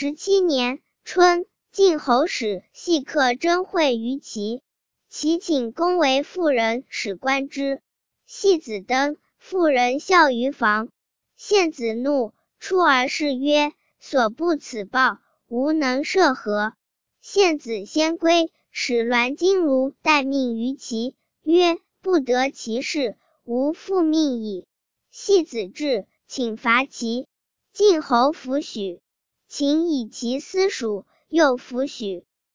17年春，晋侯使细客征会于齐，齐请公为妇人，使观之。细子登，妇人笑于房。献子怒，出而视曰：所不此报，吾能涉何？献子先归，使栾金如待命于齐，曰：不得其事，吾复命矣。细子至，请伐齐。晋侯弗许。秦以其私属，又弗许。